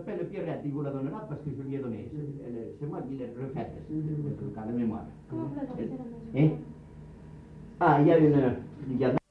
s'appelle Pierrette, il vous la donnera parce que je lui ai donné. C'est moi qui l'ai refaite, le cas de mémoire. Comment vous la trouvez la maison? Ah, il y a une...